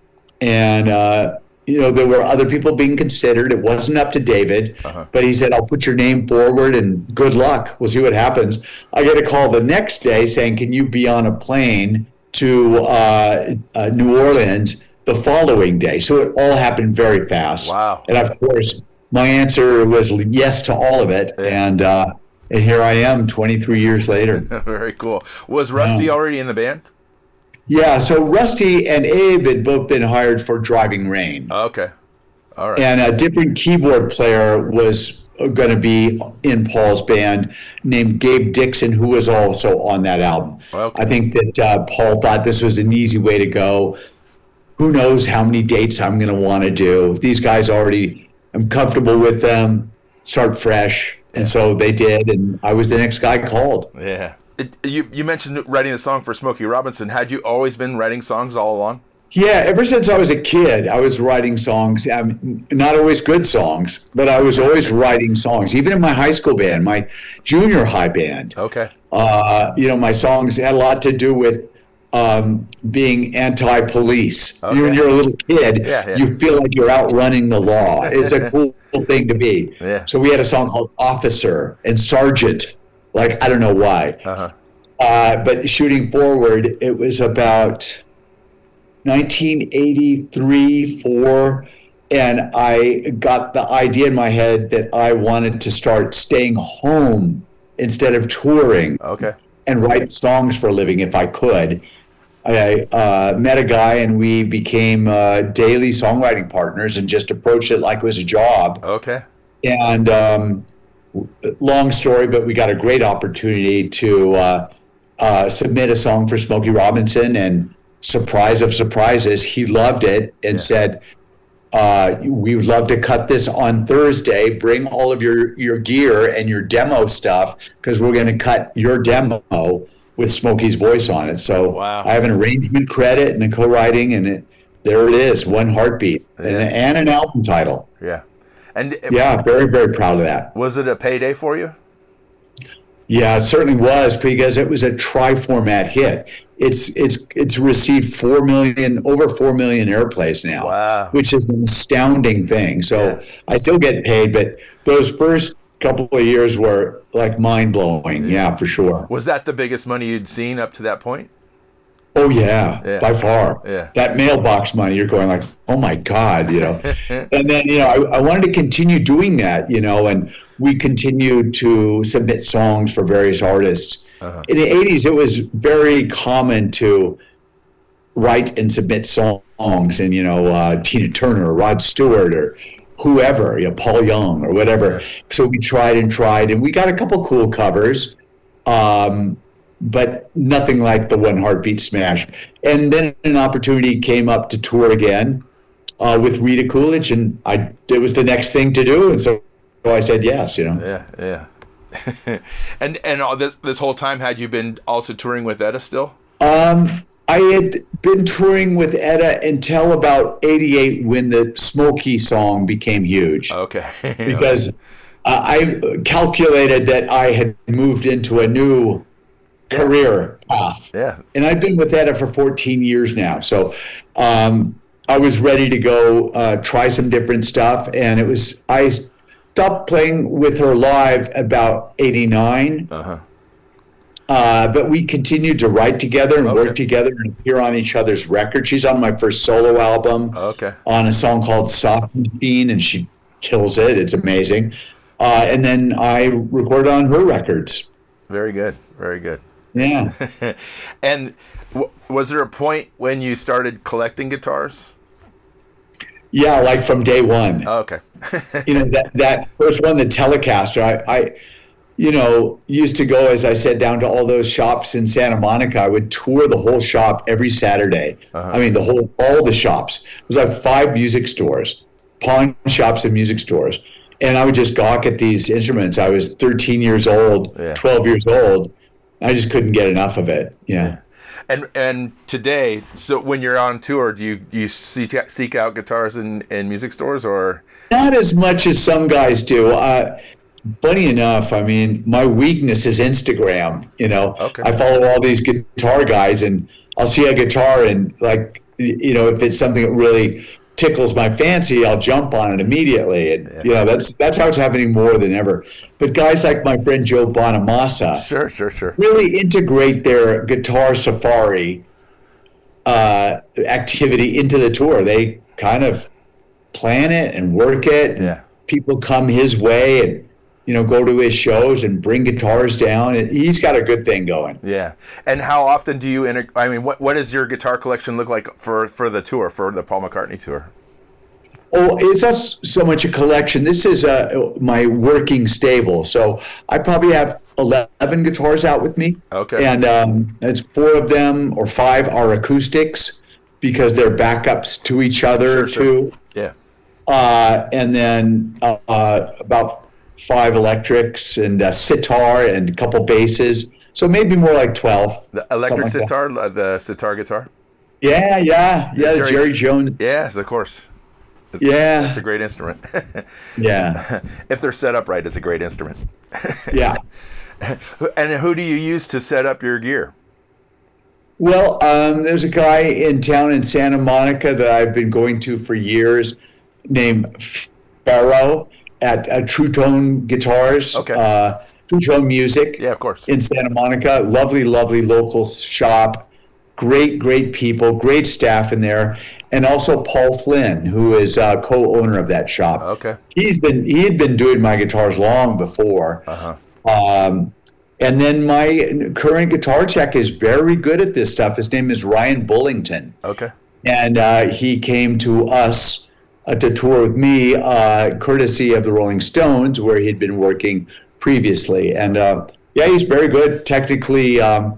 And, uh, you know, there were other people being considered. It wasn't up to David. Uh-huh. But he said, I'll put your name forward and good luck. We'll see what happens. I get a call the next day saying, can you be on a plane to uh, uh, New Orleans the following day? So it all happened very fast. Wow. And of course, my answer was yes to all of it. Yeah. And uh, and here I am twenty-three years later. Very cool. Was Rusty um, already in the band? Yeah, so Rusty and Abe had both been hired for Driving Rain. Okay. All right. And a different keyboard player was going to be in Paul's band named Gabe Dixon, who was also on that album. Okay. I think that uh, Paul thought this was an easy way to go. Who knows how many dates I'm going to want to do. These guys already, I'm comfortable with them, start fresh. And so they did, and I was the next guy called. Yeah. It, you you mentioned writing a song for Smokey Robinson. Had you always been writing songs all along? Yeah, ever since I was a kid, I was writing songs. Um, not always good songs, but I was always writing songs. Even in my high school band, my junior high band. Okay. Uh, you know, my songs had a lot to do with um, being anti-police. Okay. You, when you're a little kid, yeah, yeah. you feel like you're outrunning the law. It's a cool thing to be. Yeah. So we had a song called Officer and Sergeant. Like, I don't know why. Uh-huh. Uh, but shooting forward, it was about nineteen eighty-three, four, and I got the idea in my head that I wanted to start staying home instead of touring. Okay. And write songs for a living if I could. I uh, met a guy and we became uh, daily songwriting partners and just approached it like it was a job. Okay. And um, long story, but we got a great opportunity to uh, uh, submit a song for Smokey Robinson, and surprise of surprises, he loved it and yeah. said, uh, we would love to cut this on Thursday. Bring all of your, your gear and your demo stuff, because we're going to cut your demo with Smokey's voice on it. So wow. I have an arrangement credit and a co-writing, and it, there it is, One Heartbeat, yeah. and, and an album title. Yeah. And it, yeah, very, very proud of that. Was it a payday for you? Yeah, it certainly was, because it was a tri-format hit. It's it's it's received four million over four million airplays now, wow. which is an astounding thing. So yeah. I still get paid, but those first couple of years were like mind blowing. Yeah. yeah, for sure. Was that the biggest money you'd seen up to that point? Oh yeah, yeah. by far. Yeah. That mailbox money, you're going like, oh my God, you know. And then, you know, I, I wanted to continue doing that, you know, and we continued to submit songs for various artists. Uh-huh. In the eighties, it was very common to write and submit songs, and, you know, uh, Tina Turner or Rod Stewart or whoever, you know, Paul Young or whatever. Yeah. So we tried and tried, and we got a couple cool covers. Um, but nothing like the One Heartbeat smash. And then an opportunity came up to tour again uh, with Rita Coolidge, and I it was the next thing to do, and so I said yes, you know. Yeah, yeah. and and all this this whole time, had you been also touring with Etta still? Um, I had been touring with Etta until about eighty-eight when the Smokey song became huge. Okay. Because uh, I calculated that I had moved into a new career path. Yeah. And I've been with Etta for fourteen years now. So um, I was ready to go uh, try some different stuff. And it was, I stopped playing with her live about eighty-nine. Uh-huh. Uh, but we continued to write together and Okay. work together and appear on each other's records. She's on my first solo album Okay. on a song called Soft Machine, and she kills it. It's amazing. Uh, and then I recorded on her records. Very good. Very good. Yeah. And w- was there a point when you started collecting guitars? Yeah, like from day one. Oh, okay. You know, that, that first one, the Telecaster, I, I, you know, used to go, as I said, down to all those shops in Santa Monica. I would tour the whole shop every Saturday. Uh-huh. I mean, the whole, all the shops. It was like five music stores, pawn shops and music stores. And I would just gawk at these instruments. I was thirteen years old, Yeah. twelve years old. I just couldn't get enough of it. Yeah. And and today, so when you're on tour, do you do you seek seek out guitars in, in music stores, or? Not as much as some guys do. Uh, funny enough, I mean, my weakness is Instagram. You know, Okay. I follow all these guitar guys, and I'll see a guitar, and like, you know, if it's something that really tickles my fancy, I'll jump on it immediately. And Yeah. you know, that's that's how it's happening more than ever. But guys like my friend Joe Bonamassa Sure, sure, sure. really integrate their guitar safari uh, activity into the tour. They kind of plan it and work it. And Yeah. people come his way and, you know, go to his shows and bring guitars down. And he's got a good thing going. Yeah. And how often do you inter- I mean, what what does your guitar collection look like for, for the tour, for the Paul McCartney tour? Oh, it's not so much a collection. This is uh, my working stable. So I probably have eleven guitars out with me. Okay. And um, it's four of them or five are acoustics because they're backups to each other, Sure, sure. too. Yeah. Uh, and then uh, uh, about five electrics and a sitar and a couple basses. So maybe more like twelve. The electric Something like that. sitar, uh, the sitar guitar? Yeah, yeah, yeah. Jerry- Jerry Jones. Yes, of course. Yeah, It's a great instrument. yeah, If they're set up right, it's a great instrument. yeah. And who do you use to set up your gear? Well, um, there's a guy in town in Santa Monica that I've been going to for years named Pharaoh at uh, True Tone Guitars. Okay. Uh, True Tone Music. Yeah, of course. In Santa Monica. Lovely, lovely local shop. Great, great people, great staff in there. And also Paul Flynn, who is uh, co-owner of that shop. Okay. He's been he had been doing my guitars long before. Uh-huh. Um, and then my current guitar tech is very good at this stuff. His name is Ryan Bullington. Okay. And uh, he came to us uh, to tour with me, uh, courtesy of the Rolling Stones, where he'd been working previously. And uh, yeah, he's very good, technically um,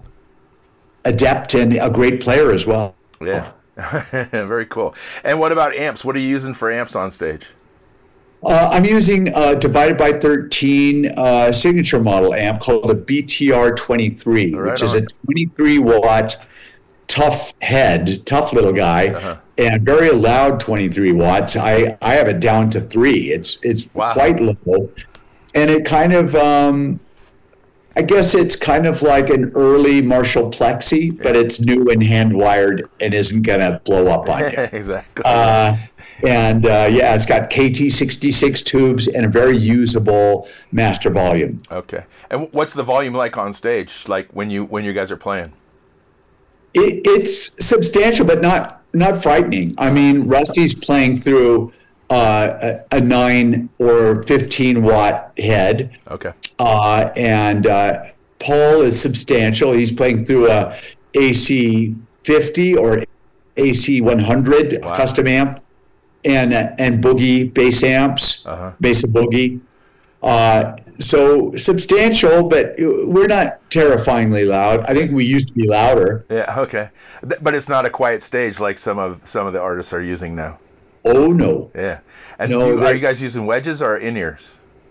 adept, and a great player as well. Yeah. Very cool. And what about amps? What are you using for amps on stage? Uh, I'm using a Divided by thirteen uh, signature model amp called a B T R twenty-three, Right which is on. a twenty-three watt tough head, tough little guy, Uh-huh. and very loud twenty-three watts. I, I have it down to three. It's it's Wow. quite low, and it kind of um, I guess it's kind of like an early Marshall Plexi, but it's new and hand wired and isn't gonna blow up on you. Exactly. Uh, and uh, yeah, it's got K T sixty-six tubes and a very usable master volume. Okay. And what's the volume like on stage? Like when you when you guys are playing? It, it's substantial, but not not frightening. I mean, Rusty's playing through uh, a, a nine or fifteen watt head, Okay. uh, and uh, Paul is substantial. He's playing through a A C fifty or A C one hundred Wow. custom amp, and uh, and boogie bass amps, Uh-huh. bass and boogie. Uh, so substantial, but we're not terrifyingly loud. I think we used to be louder. Yeah. Okay. Th- But it's not a quiet stage like some of some of the artists are using now. Oh no, Yeah. And No, do you, are that- you guys using wedges or in ears?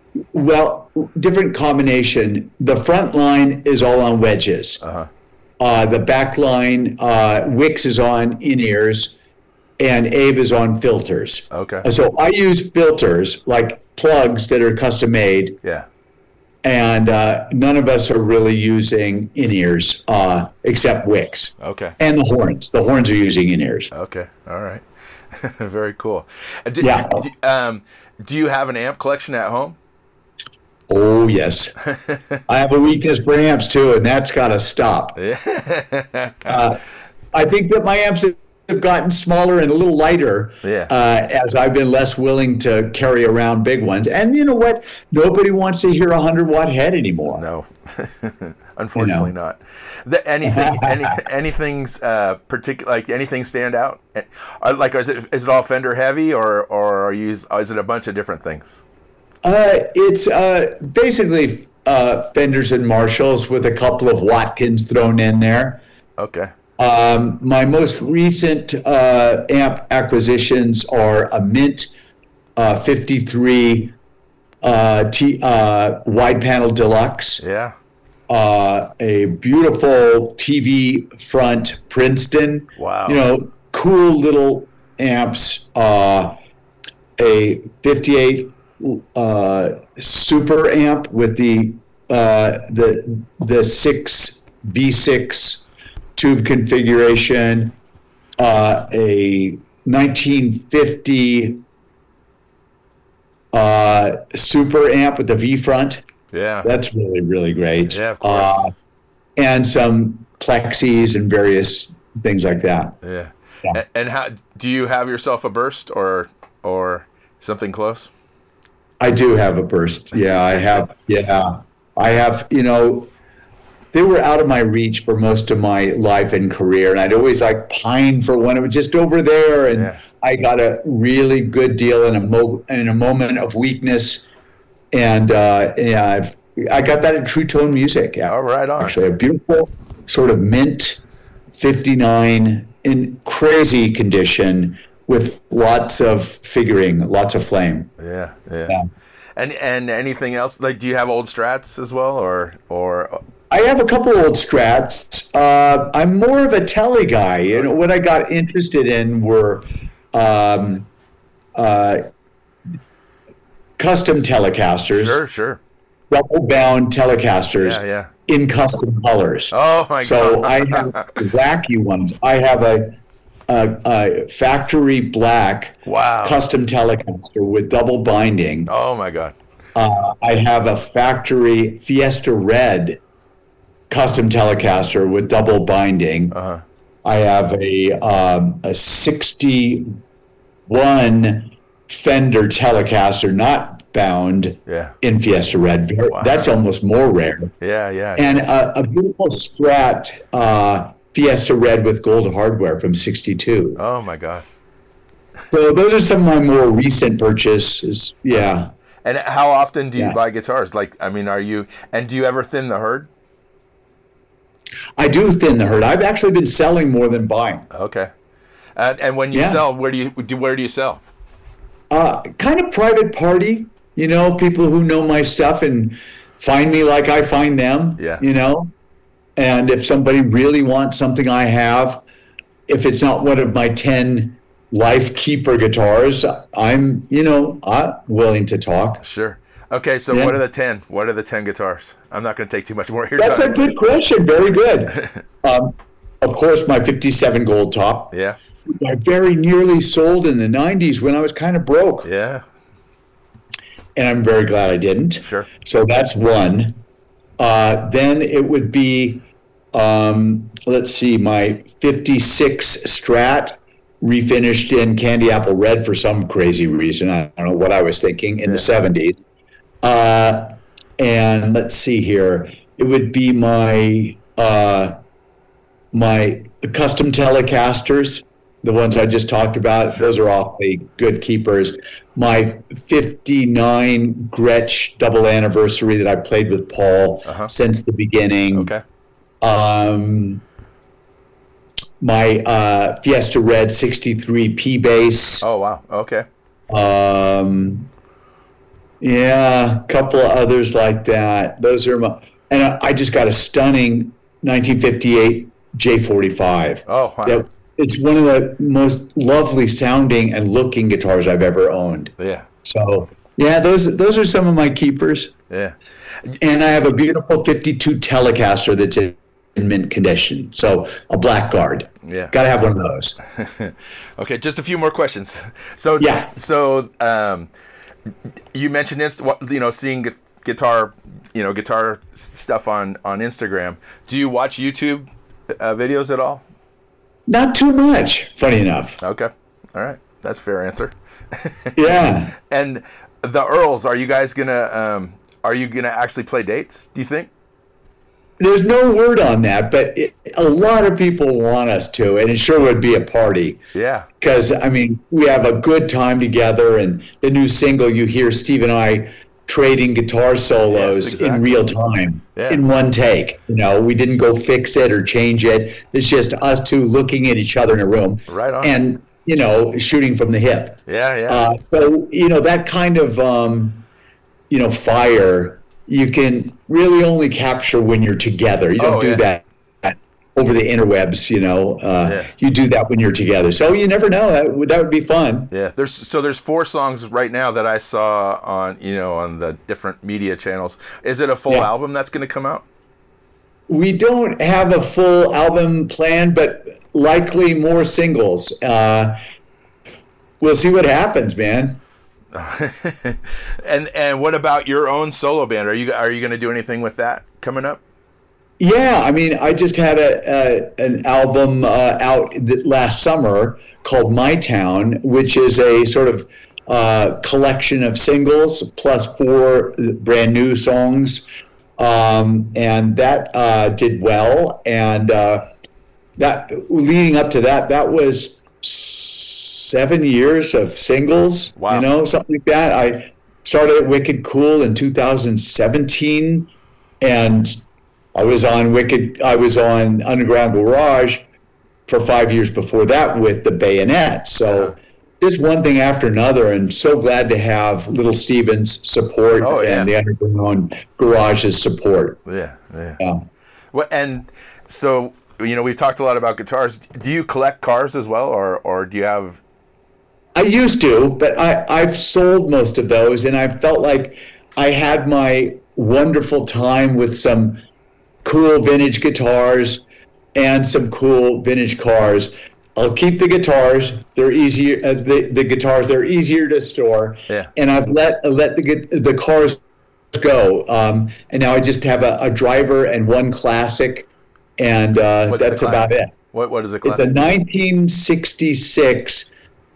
Well, different combination. The front line is all on wedges. Uh-huh. Uh, the back line, uh, Wix is on in-ears, and Abe is on filters. Okay. So I use filters, like plugs that are custom made, Yeah. and uh, none of us are really using in-ears uh, except Wix. Okay. And the horns. The horns are using in-ears. Okay. All right. Very cool. Uh, Do, Yeah. do, um, do you have an amp collection at home? Oh, yes. I have a weakness for amps, too, and that's got to stop. Yeah. uh, I think that my amps have gotten smaller and a little lighter Yeah. uh, as I've been less willing to carry around big ones. And you know what? Nobody wants to hear a one hundred watt head anymore. No, unfortunately You know. not. The, anything, any, anything's uh, particular, like anything stand out? Uh, Like, is it is it all Fender heavy, or or are you, is it a bunch of different things? Uh, it's uh, basically uh, Fenders and Marshalls with a couple of Watkins thrown in there. Okay. Um, my most recent uh, amp acquisitions are a Mint uh, fifty-three uh, T, uh, wide panel deluxe, Yeah. uh, a beautiful T V front Princeton. Wow. You know, cool little amps. Uh, a fifty-eight uh, super amp with the uh, the the six V six tube configuration, uh, a nineteen fifty uh, super amp with the V front. Yeah. That's really, really great. Yeah, of course. Uh, and some plexis and various things like that. Yeah. Yeah. A- And how do you have yourself a burst or or something close? I do have a burst. Yeah, I have. Yeah, I have. You know, they were out of my reach for most of my life and career, and I'd always like pine for one. It was just over there, and Yeah. I got a really good deal in a mo- in a moment of weakness, and uh, yeah, I've, I got that at True Tone Music. Yeah, Oh, right on. actually, a beautiful sort of mint fifty-nine in crazy condition with lots of figuring, lots of flame. Yeah, yeah. Yeah. And and anything else? Like, do you have old Strats as well, or or? I have a couple old Strats. Uh, I'm more of a Tele guy. You know, what I got interested in were um, uh, custom Telecasters, Sure, sure. double bound Telecasters Yeah, yeah. in custom colors. Oh my So god. I have wacky ones. I have a, a, a factory black Wow. custom Telecaster with double binding. Oh my god. Uh, I have a factory Fiesta Red custom Telecaster with double binding. Uh huh. I have a um, a sixty-one Fender Telecaster, not bound, Yeah. in Fiesta Red. Very- Wow. That's almost more rare. Yeah, yeah. And a, a beautiful Strat uh, Fiesta Red with gold hardware from sixty-two. Oh my god. So those are some of my more recent purchases. Yeah. And how often do you Yeah. buy guitars? Like, I mean, are you? And do you ever thin the herd? I do thin the herd. I've actually been selling more than buying. Okay. And and when you Yeah. sell, where do you do? Where do you sell? Uh, kind of private party, you know, people who know my stuff and find me like I find them, Yeah. you know. And if somebody really wants something I have, if it's not one of my ten life keeper guitars, I'm, you know, I'm willing to talk. Sure. Okay. So Yeah. what are the ten? What are the ten guitars? I'm not going to take too much more of your That's a time. good question. Very good. um, of course, my fifty-seven Gold Top. Yeah. I very nearly sold in the nineties when I was kind of broke. Yeah. And I'm very glad I didn't. Sure. So that's one. Uh, then it would be, um, let's see, my fifty-six Strat refinished in candy apple red for some crazy reason. I don't know what I was thinking in Yeah. the seventies. Uh, and let's see here. It would be my uh, my custom Telecasters, the ones I just talked about. Those are awfully good keepers. My fifty-nine Gretsch double anniversary that I played with Paul Uh-huh. since the beginning. Okay. Um, my uh, Fiesta Red sixty-three P bass. Oh wow. Okay. Um, Yeah, a couple of others like that. Those are my, and I, I just got a stunning nineteen fifty-eight J forty-five. Oh, wow. That, it's one of the most lovely sounding and looking guitars I've ever owned. Yeah. So, yeah, those those are some of my keepers. Yeah. And I have a beautiful fifty-two Telecaster that's in mint condition. So, a Blackguard. Yeah. Got to have one of those. Okay, just a few more questions. So, yeah. So, um, you mentioned this, you know, seeing gu- guitar, you know, guitar stuff on, on Instagram. Do you watch YouTube uh, videos at all? Not too much, funny enough. Okay. All right. That's a fair answer. Yeah. And the Earls, are you guys going to, um, are you going to actually play dates, do you think? There's no word on that, but it, a lot of people want us to, and it sure would be a party. Yeah. Because, I mean, we have a good time together, and the new single, you hear Steve and I trading guitar solos Yes, exactly. in real time, Yeah. in one take. You know, we didn't go fix it or change it. It's just us two looking at each other in a room. Right on. And, you know, shooting from the hip. Yeah, yeah. Uh, so, you know, that kind of, um, you know, fire you can really only capture when you're together. You don't Oh, do yeah. that over the interwebs, you know. Uh, Yeah. You do that when you're together. So you never know. That would, that would be fun. Yeah, there's so there's four songs right now that I saw on, you know, on the different media channels. Is it a full Yeah. album that's going to come out? We don't have a full album planned, but likely more singles. Uh, we'll see what happens, man. and and what about your own solo band? Are you are you going to do anything with that coming up? Yeah, I mean, I just had a, a an album uh, out th- last summer called My Town, which is a sort of uh, collection of singles plus four brand new songs, um, and that uh, did well. And uh, that leading up to that, that was seven years of singles. Wow. You know, something like that. I started at Wicked Cool in two thousand seventeen, and I was on Wicked. I was on Underground Garage for five years before that with the Bayonet. So just one thing after another, and so glad to have Little Steven's support Oh, yeah. and the Underground Garage's support. Yeah, yeah. Yeah. Well, and so, you know, we've talked a lot about guitars. Do you collect cars as well, or or do you have? I used to, but I, I've sold most of those, and I felt like I had my wonderful time with some cool vintage guitars and some cool vintage cars. I'll keep the guitars. They're easier. Uh, the the guitars they're easier to store. Yeah. And I've let let the gu- the cars go. Um, and now I just have a, a driver and one classic, and uh, What's the that's classic? about it. What what is it? It's a nineteen sixty-six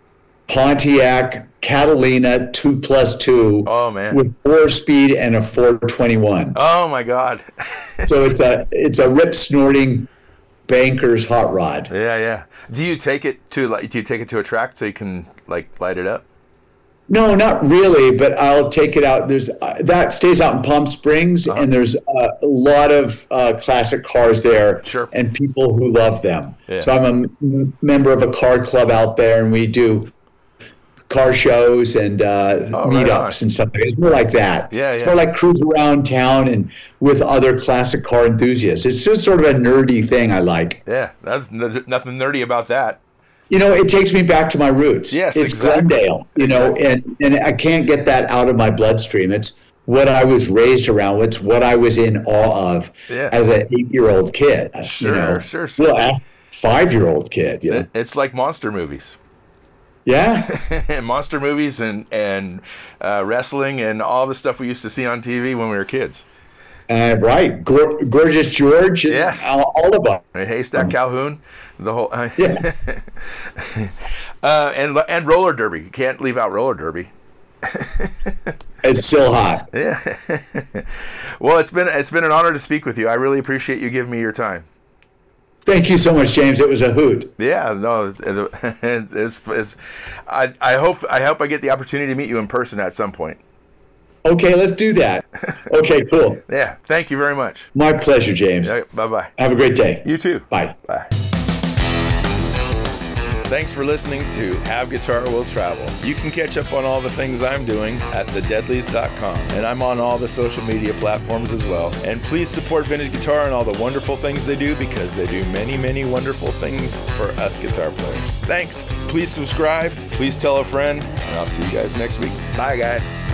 Pontiac Catalina two plus two Oh man. with four speed and a four twenty-one. Oh my God. So it's a it's a rip snorting banker's hot rod. Yeah, yeah. Do you take it to like? Do you take it to a track so you can like light it up? No, not really, but I'll take it out. There's uh, that stays out in Palm Springs, Uh-huh. and there's uh, a lot of uh, classic cars there, Sure. and people who love them. Yeah. So I'm a m- member of a car club out there, and we do car shows and uh, Oh, right meetups on. and stuff like that. It's more like that. Yeah, It's yeah. more like cruise around town and with other classic car enthusiasts. It's just sort of a nerdy thing I like. Yeah, that's n- nothing nerdy about that. You know, it takes me back to my roots. Yes, it's exactly. Glendale, you know, and, and I can't get that out of my bloodstream. It's what I was raised around. It's what I was in awe of Yeah. as an eight-year-old kid. Sure, you know? sure, sure. Well, as a five-year-old kid, you know? It- It's like monster movies. Yeah. Monster movies and and uh, wrestling and all the stuff we used to see on T V when we were kids. Uh, right. Gor- Gorgeous George and Yes. all, all of them. Haystack Calhoun, the whole uh, Yeah. uh, and and roller derby. You can't leave out roller derby. It's still hot. Yeah. Well, it's been it's been an honor to speak with you. I really appreciate you giving me your time. Thank you so much, James. It was a hoot. Yeah, no, it- it's, it's I I hope I hope I get the opportunity to meet you in person at some point. Okay, let's do that. Okay, cool. Yeah, thank you very much. My pleasure, James. Bye bye. Have a great day. You too. Bye. Bye. Thanks for listening to Have Guitar Will Travel. You can catch up on all the things I'm doing at the deadlies dot com, and I'm on all the social media platforms as well. And please support Vintage Guitar and all the wonderful things they do, because they do many, many wonderful things for us guitar players. Thanks. Please subscribe. Please tell a friend, and I'll see you guys next week. Bye, guys.